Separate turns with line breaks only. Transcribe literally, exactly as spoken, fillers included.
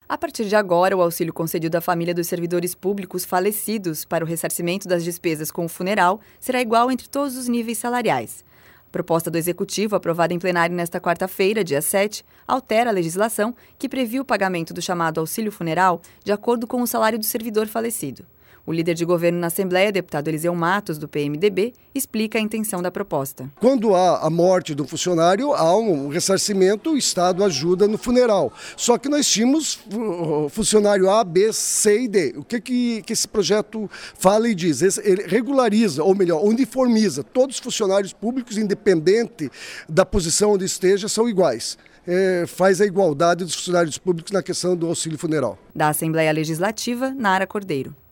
A partir de agora, o auxílio concedido à família dos servidores públicos falecidos para o ressarcimento das despesas com o funeral será igual entre todos os níveis salariais. A proposta do Executivo, aprovada em plenário nesta quarta-feira, dia sete, altera a legislação que previa o pagamento do chamado auxílio funeral de acordo com o salário do servidor falecido. O líder de governo na Assembleia, deputado Eliseu Matos, do P M D B, explica a intenção da proposta.
Quando há a morte do funcionário, há um ressarcimento, o Estado ajuda no funeral. Só que nós tínhamos funcionário A, B, C e D. O que, que, que esse projeto fala e diz? Ele regulariza, ou melhor, uniformiza. Todos os funcionários públicos, independente da posição onde esteja, são iguais. É, faz a igualdade dos funcionários públicos na questão do auxílio funeral.
Da Assembleia Legislativa, Nara Cordeiro.